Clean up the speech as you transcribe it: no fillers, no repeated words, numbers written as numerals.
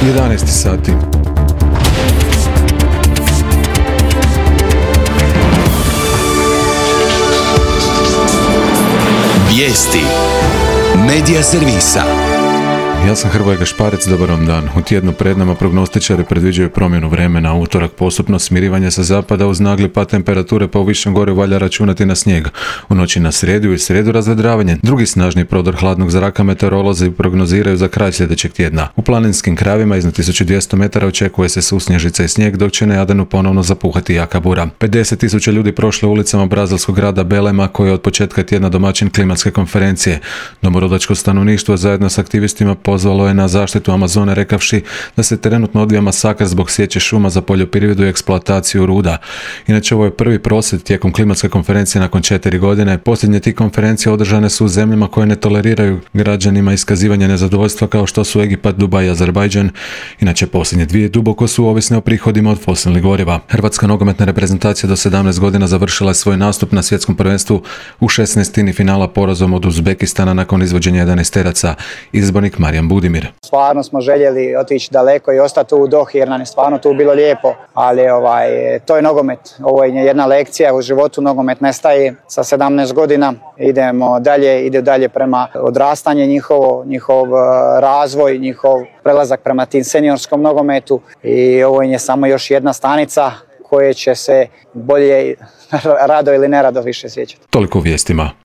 11 sati. Vijesti Medija servisa. Ja sam Hrvoje Gašparec, dobar vam dan. U tjednu pred nama prognostičari predviđaju promjenu vremena. U utorak postupno smirivanje sa zapada uz nagli pad temperature, pa u Višem Gorju valja računati na snijeg. U noći na srijedu i srijedu razvedravanje. Drugi snažni prodor hladnog zraka meteorolozi prognoziraju za kraj sljedećeg tjedna. U planinskim krajevima iznad 1200 metara očekuje se susnježica i snijeg, dok će na Jadranu ponovno zapuhati jaka bura. 50.000 ljudi prošlo ulicama brazilskog grada Belema, koji je od početka tjedna domaćin klimatske konferencije. Domorodačko stanovništvo zajedno s aktivistima pozvalo je na zaštitu Amazone, rekavši da se trenutno odvija masakr zbog sječe šuma za poljoprivredu i eksploataciju ruda. Inače, ovo je prvi prosvjed tijekom klimatske konferencije nakon 4 godine. Posljednje ti konferencije održane su u zemljama koje ne toleriraju građanima iskazivanje nezadovoljstva, kao što su Egipat, Dubaj i Azerbajdžan. Inače, posljednje dvije duboko su ovisne o prihodima od fosilnih goriva. Hrvatska nogometna reprezentacija do 17 godina završila je svoj nastup na svjetskom prvenstvu u 16. finala porazom od Uzbekistana nakon izvođenja 11-teraca. Izbornik Marijan Budimir. Stvarno smo željeli otići daleko i ostati u Dohi jer nam je stvarno tu bilo lijepo, ali to je nogomet. Ovo je jedna lekcija u životu, nogomet ne staje sa 17 godina. Ide dalje prema odrastanje njihov razvoj, njihov prelazak prema tim seniorskom nogometu i ovo je samo još jedna stanica koje će se bolje rado ili nerado više sjećati. Toliko u vijestima.